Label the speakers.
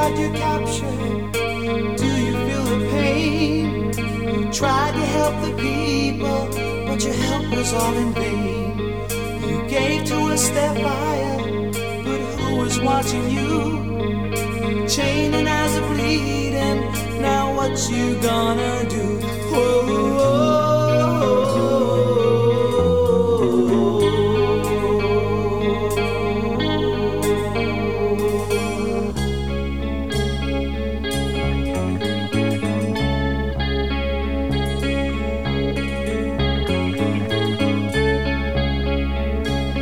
Speaker 1: had you captured. Do you feel the pain? You tried to help the people, but your help was all in vain. You gave to us their fire, but who was watching you? Chained and eyes are bleeding, now what you gonna do? Whoa, whoa.